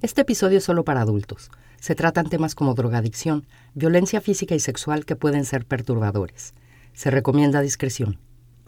Este episodio es solo para adultos. Se tratan temas como drogadicción, violencia física y sexual que pueden ser perturbadores. Se recomienda discreción.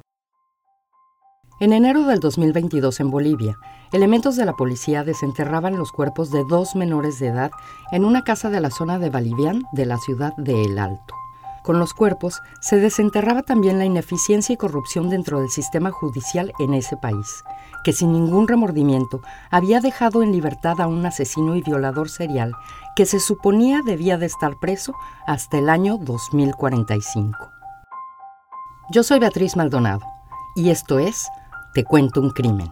En enero del 2022 en Bolivia, elementos de la policía desenterraban los cuerpos de 2 menores de edad en una casa de la zona de Balivián de la ciudad de El Alto. Con los cuerpos se desenterraba también la ineficiencia y corrupción dentro del sistema judicial en ese país, que sin ningún remordimiento había dejado en libertad a un asesino y violador serial que se suponía debía de estar preso hasta el año 2045. Yo soy Beatriz Maldonado y esto es Te Cuento un Crimen.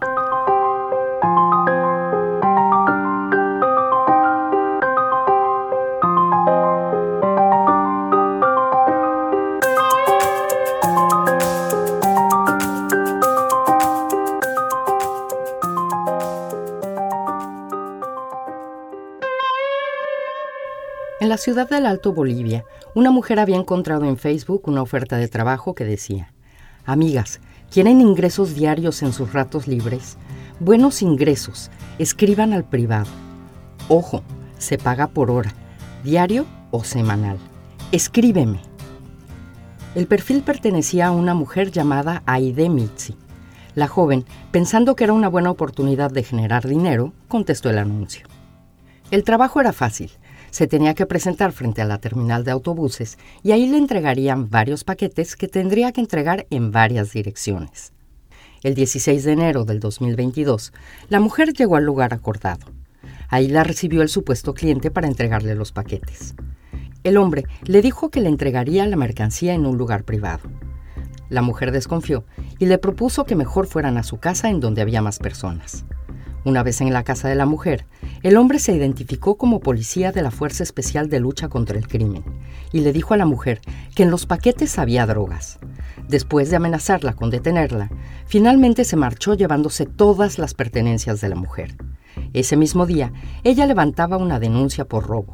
En la ciudad del Alto, Bolivia, una mujer había encontrado en Facebook una oferta de trabajo que decía: amigas, ¿quieren ingresos diarios en sus ratos libres? Buenos ingresos, escriban al privado. Ojo, se paga por hora, diario o semanal. Escríbeme. El perfil pertenecía a una mujer llamada Aide Mitzi. La joven, pensando que era una buena oportunidad de generar dinero, contestó el anuncio. El trabajo era fácil. Se tenía que presentar frente a la terminal de autobuses y ahí le entregarían varios paquetes que tendría que entregar en varias direcciones. El 16 de enero del 2022, la mujer llegó al lugar acordado. Ahí la recibió el supuesto cliente para entregarle los paquetes. El hombre le dijo que le entregaría la mercancía en un lugar privado. La mujer desconfió y le propuso que mejor fueran a su casa en donde había más personas. Una vez en la casa de la mujer, el hombre se identificó como policía de la Fuerza Especial de Lucha contra el Crimen y le dijo a la mujer que en los paquetes había drogas. Después de amenazarla con detenerla, finalmente se marchó llevándose todas las pertenencias de la mujer. Ese mismo día, ella levantaba una denuncia por robo.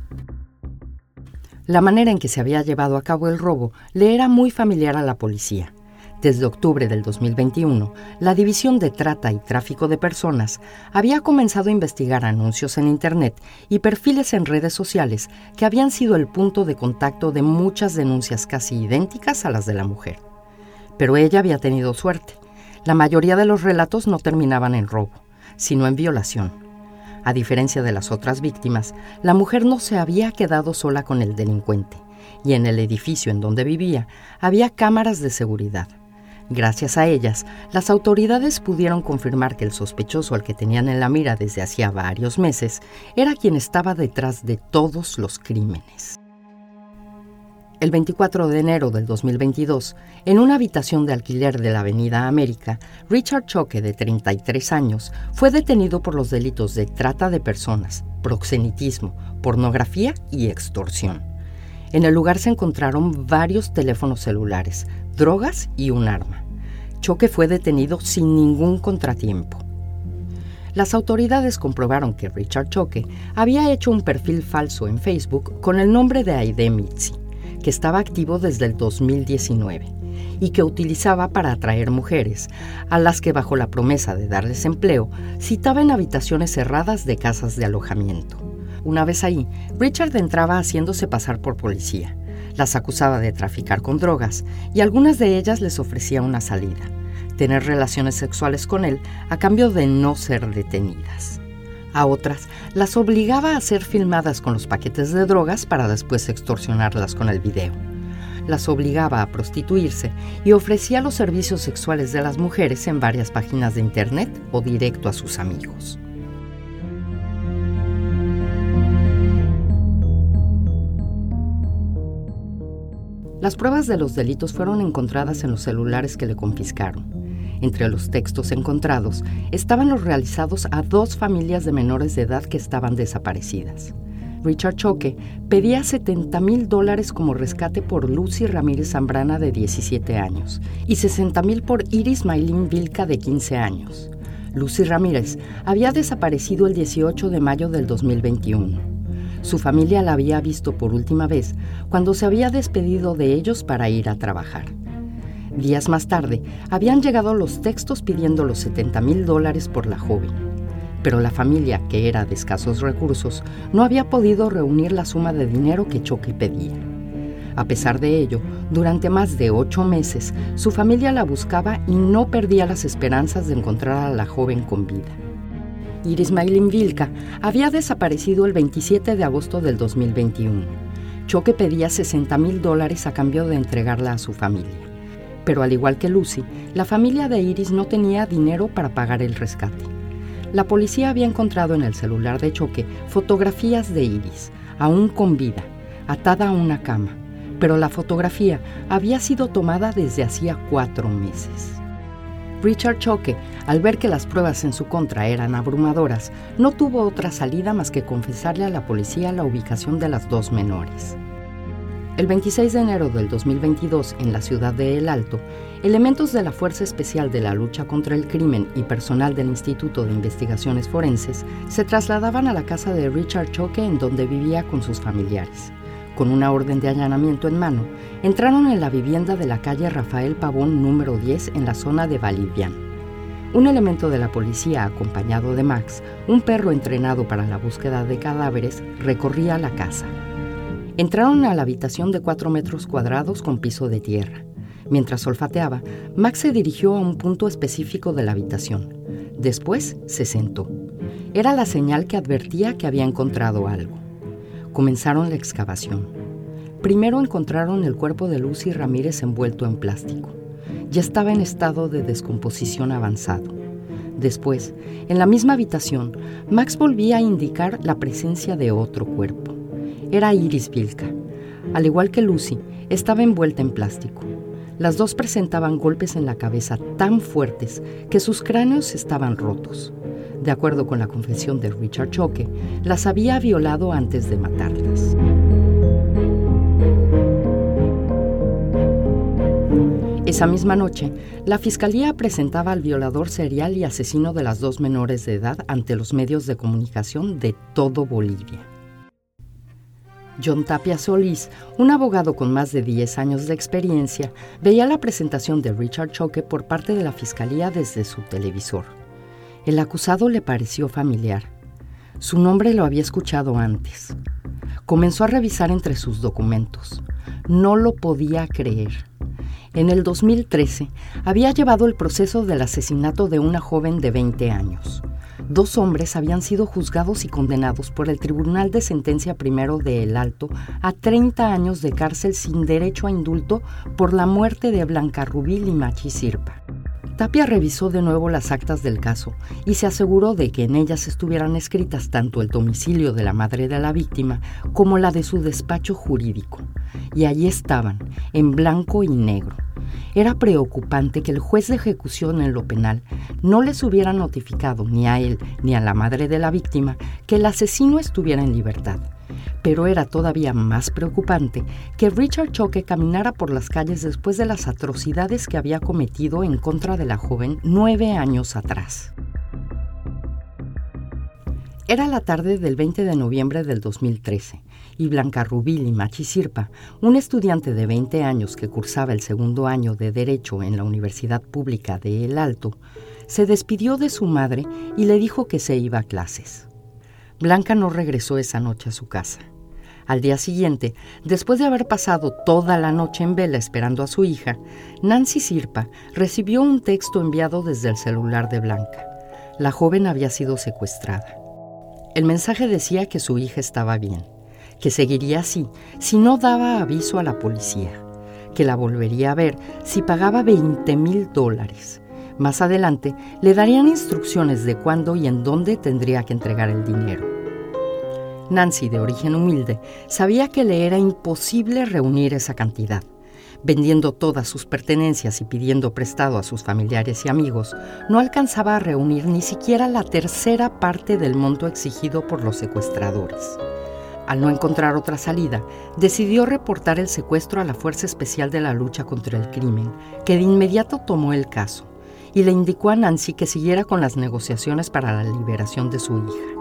La manera en que se había llevado a cabo el robo le era muy familiar a la policía. Desde octubre del 2021, la División de Trata y Tráfico de Personas había comenzado a investigar anuncios en Internet y perfiles en redes sociales que habían sido el punto de contacto de muchas denuncias casi idénticas a las de la mujer. Pero ella había tenido suerte. La mayoría de los relatos no terminaban en robo, sino en violación. A diferencia de las otras víctimas, la mujer no se había quedado sola con el delincuente, y en el edificio en donde vivía había cámaras de seguridad. Gracias a ellas, las autoridades pudieron confirmar que el sospechoso al que tenían en la mira desde hacía varios meses era quien estaba detrás de todos los crímenes. El 24 de enero del 2022, en una habitación de alquiler de la Avenida América, Richard Choque, de 33 años, fue detenido por los delitos de trata de personas, proxenetismo, pornografía y extorsión. En el lugar se encontraron varios teléfonos celulares, drogas y un arma. Choque fue detenido sin ningún contratiempo. Las autoridades comprobaron que Richard Choque había hecho un perfil falso en Facebook con el nombre de Aide Mitzi, que estaba activo desde el 2019 y que utilizaba para atraer mujeres, a las que bajo la promesa de darles empleo, citaba en habitaciones cerradas de casas de alojamiento. Una vez ahí, Richard entraba haciéndose pasar por policía. Las acusaba de traficar con drogas y algunas de ellas les ofrecía una salida, tener relaciones sexuales con él a cambio de no ser detenidas. A otras las obligaba a ser filmadas con los paquetes de drogas para después extorsionarlas con el video. Las obligaba a prostituirse y ofrecía los servicios sexuales de las mujeres en varias páginas de internet o directo a sus amigos. Las pruebas de los delitos fueron encontradas en los celulares que le confiscaron. Entre los textos encontrados estaban los realizados a 2 familias de menores de edad que estaban desaparecidas. Richard Choque pedía $70,000 como rescate por Lucy Ramírez Zambrana, de 17 años, y $60,000 por Iris Maylin Vilca, de 15 años. Lucy Ramírez había desaparecido el 18 de mayo del 2021. Su familia la había visto por última vez cuando se había despedido de ellos para ir a trabajar. Días más tarde, habían llegado los textos pidiendo los $70,000 por la joven. pero la familia, que era de escasos recursos, no había podido reunir la suma de dinero que Choque pedía. A pesar de ello, durante más de 8 meses, su familia la buscaba y no perdía las esperanzas de encontrar a la joven con vida. Iris Maylin Vilca había desaparecido el 27 de agosto del 2021. Choque pedía $60,000 a cambio de entregarla a su familia. Pero al igual que Lucy, la familia de Iris no tenía dinero para pagar el rescate. La policía había encontrado en el celular de Choque fotografías de Iris, aún con vida, atada a una cama, pero la fotografía había sido tomada desde hacía 4 meses. Richard Choque, al ver que las pruebas en su contra eran abrumadoras, no tuvo otra salida más que confesarle a la policía la ubicación de las 2 menores. El 26 de enero del 2022, en la ciudad de El Alto, elementos de la Fuerza Especial de la Lucha contra el Crimen y personal del Instituto de Investigaciones Forenses se trasladaban a la casa de Richard Choque, en donde vivía con sus familiares. Con una orden de allanamiento en mano, entraron en la vivienda de la calle Rafael Pavón número 10 en la zona de Valivian. Un elemento de la policía, acompañado de Max, un perro entrenado para la búsqueda de cadáveres, recorría la casa. Entraron a la habitación de 4 metros cuadrados con piso de tierra. Mientras olfateaba, Max se dirigió a un punto específico de la habitación. Después se sentó. Era la señal que advertía que había encontrado algo. Comenzaron la excavación. Primero encontraron el cuerpo de Lucy Ramírez envuelto en plástico. Ya estaba en estado de descomposición avanzado. Después, en la misma habitación, Max volvía a indicar la presencia de otro cuerpo. Era Iris Vilca. Al igual que Lucy, estaba envuelta en plástico. Las dos presentaban golpes en la cabeza tan fuertes que sus cráneos estaban rotos. De acuerdo con la confesión de Richard Choque, las había violado antes de matarlas. Esa misma noche, la fiscalía presentaba al violador serial y asesino de las 2 menores de edad ante los medios de comunicación de todo Bolivia. John Tapia Solís, un abogado con más de 10 años de experiencia, veía la presentación de Richard Choque por parte de la fiscalía desde su televisor. El acusado le pareció familiar. Su nombre lo había escuchado antes. Comenzó a revisar entre sus documentos. No lo podía creer. En el 2013 había llevado el proceso del asesinato de una joven de 20 años. 2 hombres habían sido juzgados y condenados por el Tribunal de Sentencia Primero de El Alto a 30 años de cárcel sin derecho a indulto por la muerte de Blanca Rubí Limachi Sirpa. Tapia revisó de nuevo las actas del caso y se aseguró de que en ellas estuvieran escritas tanto el domicilio de la madre de la víctima como la de su despacho jurídico. Y allí estaban, en blanco y negro. Era preocupante que el juez de ejecución en lo penal no les hubiera notificado ni a él ni a la madre de la víctima que el asesino estuviera en libertad. Pero era todavía más preocupante que Richard Choque caminara por las calles después de las atrocidades que había cometido en contra de la joven 9 años atrás. Era la tarde del 20 de noviembre del 2013 y Blanca Rubí Limachi Sirpa, un estudiante de 20 años que cursaba el 2º año de Derecho en la Universidad Pública de El Alto, se despidió de su madre y le dijo que se iba a clases. Blanca no regresó esa noche a su casa. Al día siguiente, después de haber pasado toda la noche en vela esperando a su hija, Nancy Sirpa recibió un texto enviado desde el celular de Blanca. La joven había sido secuestrada. El mensaje decía que su hija estaba bien, que seguiría así si no daba aviso a la policía, que la volvería a ver si pagaba $20,000. Más adelante le darían instrucciones de cuándo y en dónde tendría que entregar el dinero. Nancy, de origen humilde, sabía que le era imposible reunir esa cantidad. Vendiendo todas sus pertenencias y pidiendo prestado a sus familiares y amigos, no alcanzaba a reunir ni siquiera la 1/3 parte del monto exigido por los secuestradores. Al no encontrar otra salida, decidió reportar el secuestro a la Fuerza Especial de la Lucha contra el Crimen, que de inmediato tomó el caso y le indicó a Nancy que siguiera con las negociaciones para la liberación de su hija.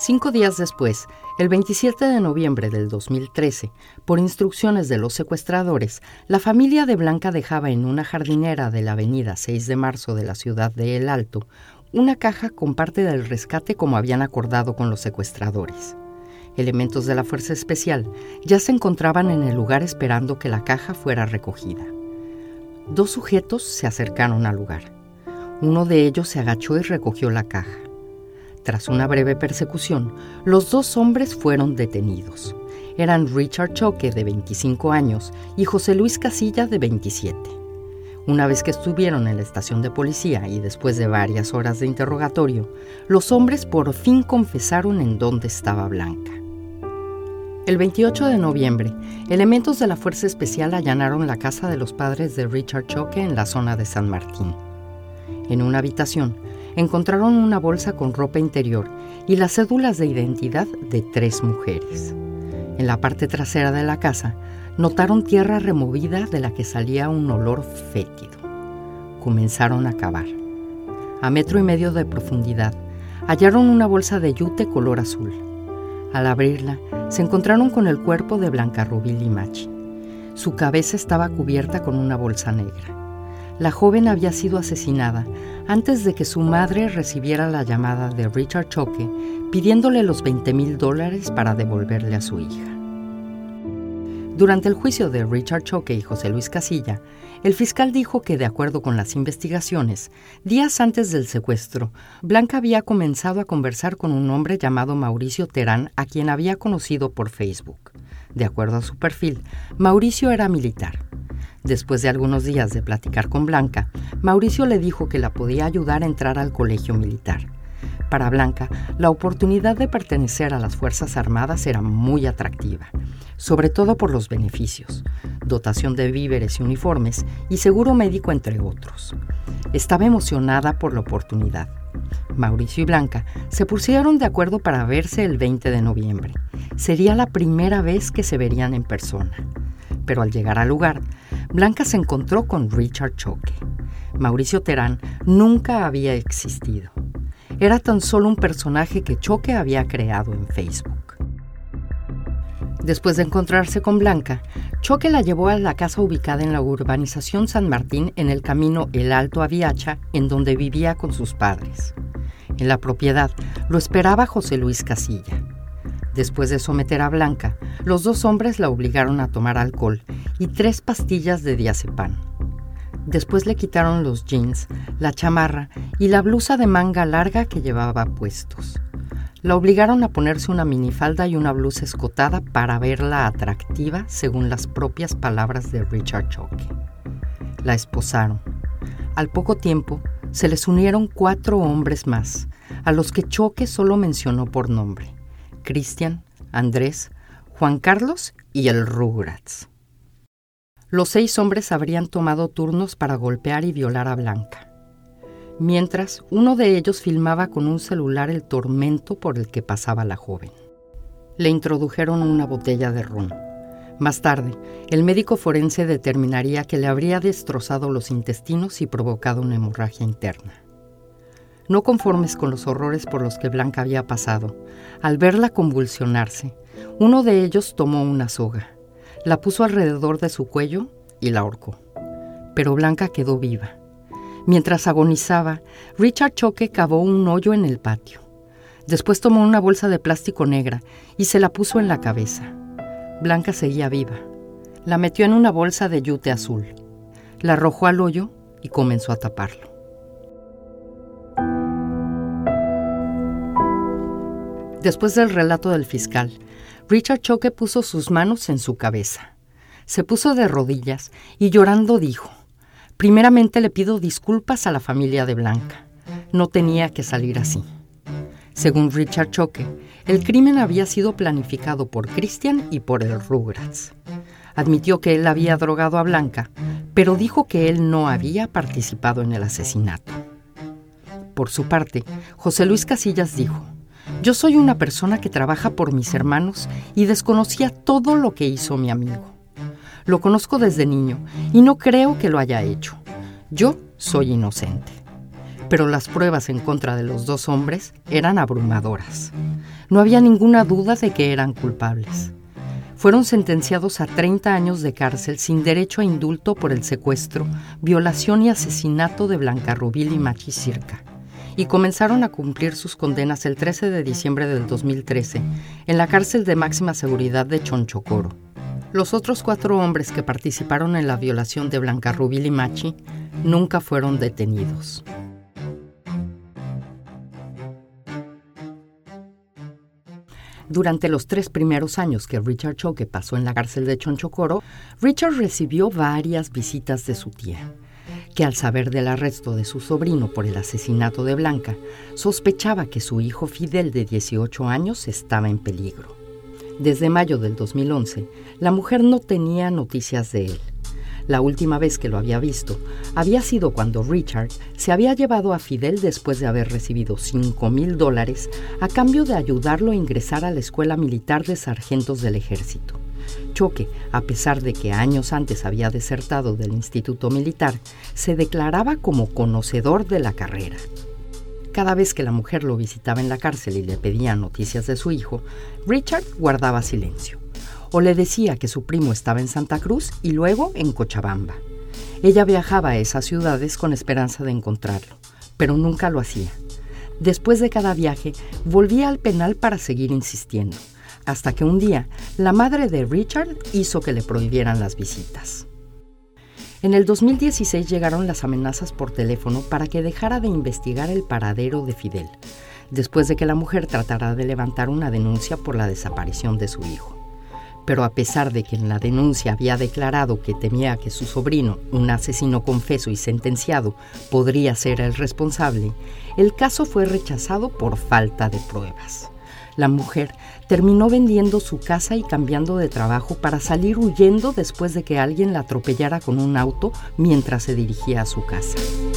5 días después, el 27 de noviembre del 2013, por instrucciones de los secuestradores, la familia de Blanca dejaba en una jardinera de la avenida 6 de marzo de la ciudad de El Alto una caja con parte del rescate como habían acordado con los secuestradores. Elementos de la Fuerza Especial ya se encontraban en el lugar esperando que la caja fuera recogida. 2 sujetos se acercaron al lugar. Uno de ellos se agachó y recogió la caja. Tras una breve persecución, los 2 hombres fueron detenidos. Eran Richard Choque, de 25 años, y José Luis Casilla, de 27. Una vez que estuvieron en la estación de policía y después de varias horas de interrogatorio, los hombres por fin confesaron en dónde estaba Blanca. El 28 de noviembre, elementos de la Fuerza Especial allanaron la casa de los padres de Richard Choque en la zona de San Martín. En una habitación, encontraron una bolsa con ropa interior y las cédulas de identidad de 3 mujeres. En la parte trasera de la casa, notaron tierra removida de la que salía un olor fétido. Comenzaron a cavar. A 1,5 metros de profundidad, hallaron una bolsa de yute color azul. Al abrirla, se encontraron con el cuerpo de Blanca Rubí Limachi. Su cabeza estaba cubierta con una bolsa negra. La joven había sido asesinada antes de que su madre recibiera la llamada de Richard Choque pidiéndole los $20,000 para devolverle a su hija. Durante el juicio de Richard Choque y José Luis Casilla, el fiscal dijo que, de acuerdo con las investigaciones, días antes del secuestro, Blanca había comenzado a conversar con un hombre llamado Mauricio Terán, a quien había conocido por Facebook. De acuerdo a su perfil, Mauricio era militar. Después de algunos días de platicar con Blanca, Mauricio le dijo que la podía ayudar a entrar al colegio militar. Para Blanca, la oportunidad de pertenecer a las Fuerzas Armadas era muy atractiva, sobre todo por los beneficios, dotación de víveres y uniformes y seguro médico, entre otros. Estaba emocionada por la oportunidad. Mauricio y Blanca se pusieron de acuerdo para verse el 20 de noviembre. Sería la primera vez que se verían en persona. Pero al llegar al lugar, Blanca se encontró con Richard Choque. Mauricio Terán nunca había existido. Era tan solo un personaje que Choque había creado en Facebook. Después de encontrarse con Blanca, Choque la llevó a la casa ubicada en la urbanización San Martín, en el camino El Alto a Viacha, en donde vivía con sus padres. En la propiedad lo esperaba José Luis Casilla. Después de someter a Blanca, los 2 hombres la obligaron a tomar alcohol y 3 pastillas de diazepam. Después le quitaron los jeans, la chamarra y la blusa de manga larga que llevaba puestos. La obligaron a ponerse una minifalda y una blusa escotada para verla atractiva, según las propias palabras de Richard Choque. La esposaron. Al poco tiempo, se les unieron 4 hombres más, a los que Choque solo mencionó por nombre: Cristian, Andrés, Juan Carlos y el Rugrats. Los 6 hombres habrían tomado turnos para golpear y violar a Blanca. Mientras, uno de ellos filmaba con un celular el tormento por el que pasaba la joven. Le introdujeron una botella de ron. Más tarde, el médico forense determinaría que le habría destrozado los intestinos y provocado una hemorragia interna. No conformes con los horrores por los que Blanca había pasado, al verla convulsionarse, uno de ellos tomó una soga, la puso alrededor de su cuello y la ahorcó. Pero Blanca quedó viva. Mientras agonizaba, Richard Choque cavó un hoyo en el patio. Después tomó una bolsa de plástico negra y se la puso en la cabeza. Blanca seguía viva. La metió en una bolsa de yute azul. La arrojó al hoyo y comenzó a taparlo. Después del relato del fiscal, Richard Choque puso sus manos en su cabeza. Se puso de rodillas y llorando dijo: «Primeramente le pido disculpas a la familia de Blanca. No tenía que salir así». Según Richard Choque, el crimen había sido planificado por Cristian y por el Rugrats. Admitió que él había drogado a Blanca, pero dijo que él no había participado en el asesinato. Por su parte, José Luis Casillas dijo: «Yo soy una persona que trabaja por mis hermanos y desconocía todo lo que hizo mi amigo. Lo conozco desde niño y no creo que lo haya hecho. Yo soy inocente». Pero las pruebas en contra de los 2 hombres eran abrumadoras. No había ninguna duda de que eran culpables. Fueron sentenciados a 30 años de cárcel sin derecho a indulto por el secuestro, violación y asesinato de Blanca Rubí Limachi Circa, y comenzaron a cumplir sus condenas el 13 de diciembre del 2013 en la cárcel de máxima seguridad de Chonchocoro. Los otros 4 hombres que participaron en la violación de Blanca Rubí Limachi nunca fueron detenidos. Durante los 3 primeros años que Richard Choque pasó en la cárcel de Chonchocoro, Richard recibió varias visitas de su tía, que al saber del arresto de su sobrino por el asesinato de Blanca, sospechaba que su hijo Fidel de 18 años estaba en peligro. Desde mayo del 2011, la mujer no tenía noticias de él. La última vez que lo había visto había sido cuando Richard se había llevado a Fidel después de haber recibido $5,000 a cambio de ayudarlo a ingresar a la Escuela Militar de Sargentos del Ejército. Choque, a pesar de que años antes había desertado del Instituto Militar, se declaraba como conocedor de la carrera. Cada vez que la mujer lo visitaba en la cárcel y le pedía noticias de su hijo, Richard guardaba silencio. O le decía que su primo estaba en Santa Cruz y luego en Cochabamba. Ella viajaba a esas ciudades con esperanza de encontrarlo, pero nunca lo hacía. Después de cada viaje, volvía al penal para seguir insistiendo, hasta que un día la madre de Richard hizo que le prohibieran las visitas. En el 2016 llegaron las amenazas por teléfono para que dejara de investigar el paradero de Fidel, después de que la mujer tratara de levantar una denuncia por la desaparición de su hijo. Pero a pesar de que en la denuncia había declarado que temía que su sobrino, un asesino confeso y sentenciado, podría ser el responsable, el caso fue rechazado por falta de pruebas. La mujer terminó vendiendo su casa y cambiando de trabajo para salir huyendo después de que alguien la atropellara con un auto mientras se dirigía a su casa.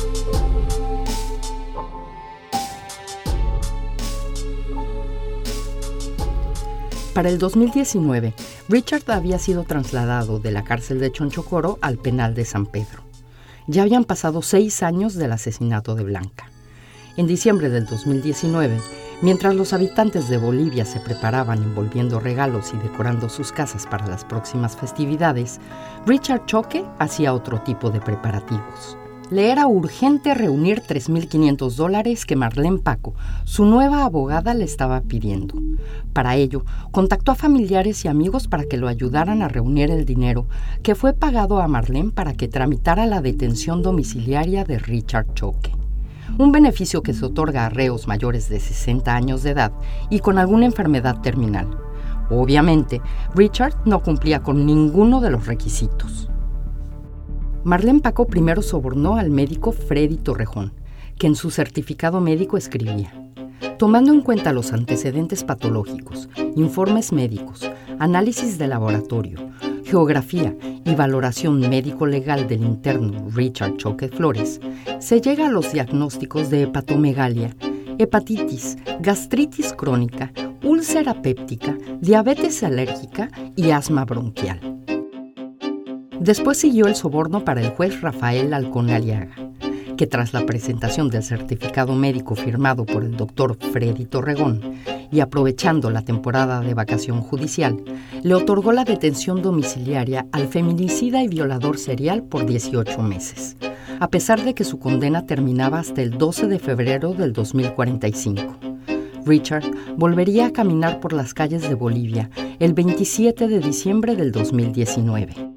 Para el 2019, Richard había sido trasladado de la cárcel de Chonchocoro al penal de San Pedro. Ya habían pasado 6 años del asesinato de Blanca. En diciembre del 2019, mientras los habitantes de Bolivia se preparaban envolviendo regalos y decorando sus casas para las próximas festividades, Richard Choque hacía otro tipo de preparativos. Le era urgente reunir $3,500 que Marlene Paco, su nueva abogada, le estaba pidiendo. Para ello, contactó a familiares y amigos para que lo ayudaran a reunir el dinero que fue pagado a Marlene para que tramitara la detención domiciliaria de Richard Choque. Un beneficio que se otorga a reos mayores de 60 años de edad y con alguna enfermedad terminal. Obviamente, Richard no cumplía con ninguno de los requisitos. Marlene Paco primero sobornó al médico Freddy Torrejón, que en su certificado médico escribía: tomando en cuenta los antecedentes patológicos, informes médicos, análisis de laboratorio, geografía y valoración médico-legal del interno Richard Choque Flores, se llega a los diagnósticos de hepatomegalia, hepatitis, gastritis crónica, úlcera péptica, diabetes alérgica y asma bronquial. Después siguió el soborno para el juez Rafael Halcón Aliaga, que tras la presentación del certificado médico firmado por el doctor Freddy Torrejón y aprovechando la temporada de vacación judicial, le otorgó la detención domiciliaria al feminicida y violador serial por 18 meses, a pesar de que su condena terminaba hasta el 12 de febrero del 2045. Richard volvería a caminar por las calles de Bolivia el 27 de diciembre del 2019.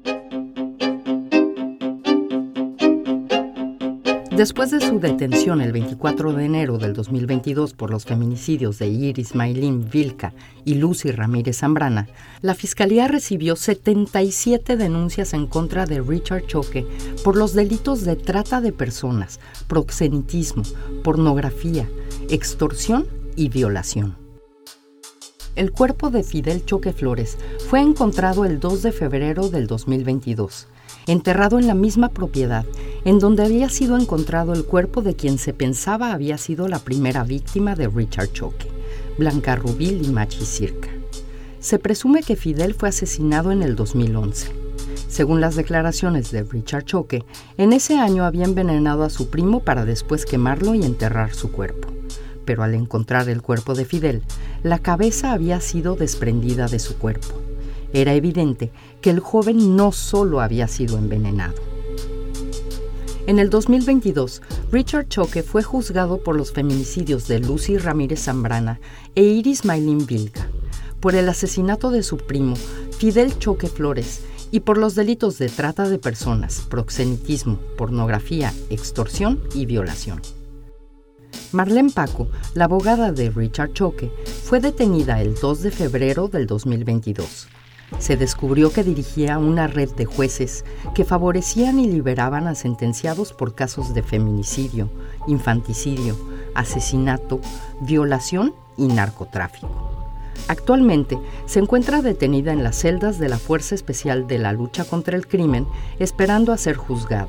Después de su detención el 24 de enero del 2022 por los feminicidios de Iris Maylin Vilca y Lucy Ramírez Zambrana, la Fiscalía recibió 77 denuncias en contra de Richard Choque por los delitos de trata de personas, proxenetismo, pornografía, extorsión y violación. El cuerpo de Fidel Choque Flores fue encontrado el 2 de febrero del 2022, enterrado en la misma propiedad en donde había sido encontrado el cuerpo de quien se pensaba había sido la primera víctima de Richard Choque, Blanca Rubí Limachi Circa. Se presume que Fidel fue asesinado en el 2011. Según las declaraciones de Richard Choque, en ese año había envenenado a su primo para después quemarlo y enterrar su cuerpo. pero al encontrar el cuerpo de Fidel, la cabeza había sido desprendida de su cuerpo. Era evidente que el joven no solo había sido envenenado. En el 2022, Richard Choque fue juzgado por los feminicidios de Lucy Ramírez Zambrana e Iris Maylin Vilca, por el asesinato de su primo, Fidel Choque Flores, y por los delitos de trata de personas, proxenetismo, pornografía, extorsión y violación. Marlene Paco, la abogada de Richard Choque, fue detenida el 2 de febrero del 2022. Se descubrió que dirigía una red de jueces que favorecían y liberaban a sentenciados por casos de feminicidio, infanticidio, asesinato, violación y narcotráfico. Actualmente se encuentra detenida en las celdas de la Fuerza Especial de la Lucha contra el Crimen, esperando a ser juzgada.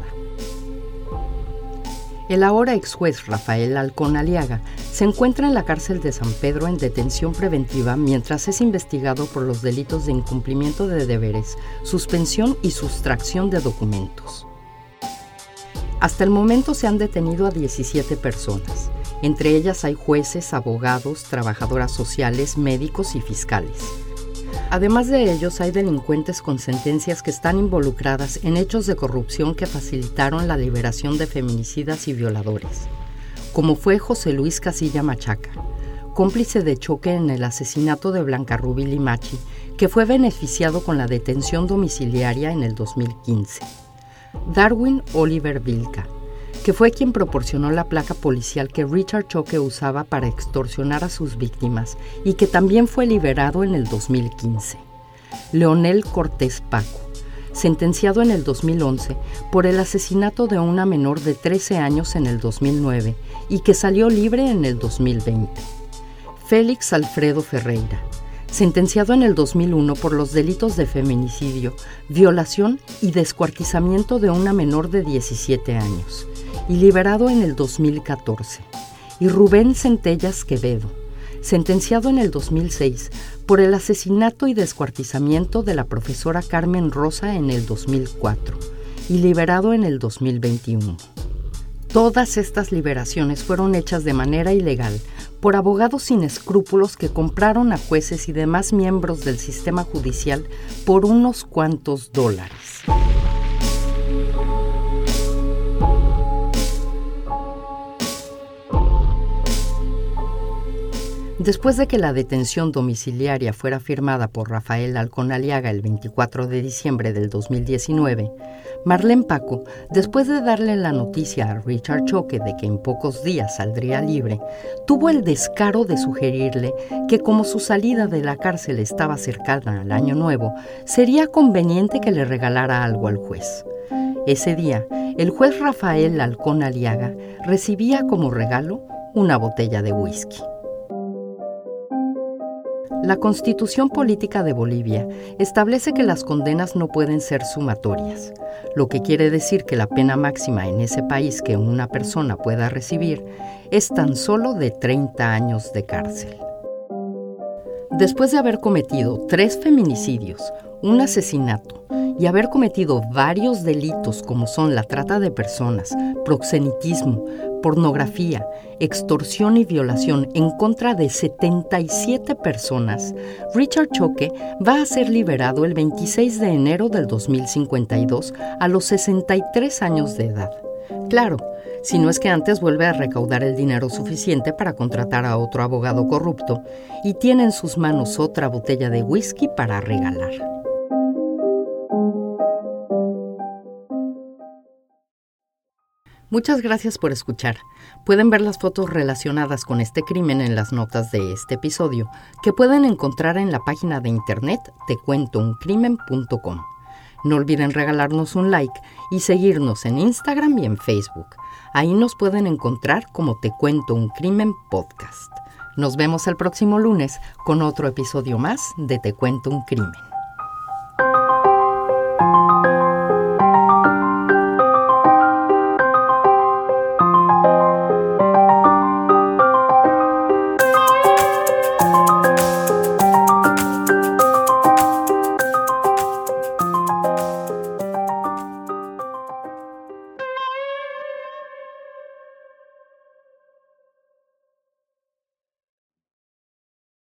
El ahora ex juez Rafael Halcón Aliaga se encuentra en la cárcel de San Pedro en detención preventiva mientras es investigado por los delitos de incumplimiento de deberes, suspensión y sustracción de documentos. Hasta el momento se han detenido a 17 personas. Entre ellas hay jueces, abogados, trabajadoras sociales, médicos y fiscales. Además de ellos, hay delincuentes con sentencias que están involucradas en hechos de corrupción que facilitaron la liberación de feminicidas y violadores, como fue José Luis Casilla Machaca, cómplice de Choque en el asesinato de Blanca Rubí Limachi, que fue beneficiado con la detención domiciliaria en el 2015. Darwin Oliver Vilca, que fue quien proporcionó la placa policial que Richard Choque usaba para extorsionar a sus víctimas y que también fue liberado en el 2015. Leonel Cortés Paco, sentenciado en el 2011 por el asesinato de una menor de 13 años en el 2009 y que salió libre en el 2020. Félix Alfredo Ferreira, sentenciado en el 2001 por los delitos de feminicidio, violación y descuartizamiento de una menor de 17 años, y liberado en el 2014, y Rubén Centellas Quevedo, sentenciado en el 2006 por el asesinato y descuartizamiento de la profesora Carmen Rosa en el 2004, y liberado en el 2021. Todas estas liberaciones fueron hechas de manera ilegal por abogados sin escrúpulos que compraron a jueces y demás miembros del sistema judicial por unos cuantos dólares. Después de que la detención domiciliaria fuera firmada por Rafael Halcón Aliaga el 24 de diciembre del 2019, Marlene Paco, después de darle la noticia a Richard Choque de que en pocos días saldría libre, tuvo el descaro de sugerirle que como su salida de la cárcel estaba cercana al Año Nuevo, sería conveniente que le regalara algo al juez. Ese día, el juez Rafael Halcón Aliaga recibía como regalo una botella de whisky. La Constitución Política de Bolivia establece que las condenas no pueden ser sumatorias, lo que quiere decir que la pena máxima en ese país que una persona pueda recibir es tan solo de 30 años de cárcel. Después de haber cometido 3 feminicidios, un asesinato y haber cometido varios delitos como son la trata de personas, proxenetismo, pornografía, extorsión y violación en contra de 77 personas, Richard Choque va a ser liberado el 26 de enero del 2052 a los 63 años de edad. Claro, si no es que antes vuelve a recaudar el dinero suficiente para contratar a otro abogado corrupto y tiene en sus manos otra botella de whisky para regalar. Muchas gracias por escuchar. Pueden ver las fotos relacionadas con este crimen en las notas de este episodio, que pueden encontrar en la página de internet tecuentouncrimen.com. No olviden regalarnos un like y seguirnos en Instagram y en Facebook. Ahí nos pueden encontrar como Te Cuento un Crimen Podcast. Nos vemos el próximo lunes con otro episodio más de Te Cuento un Crimen.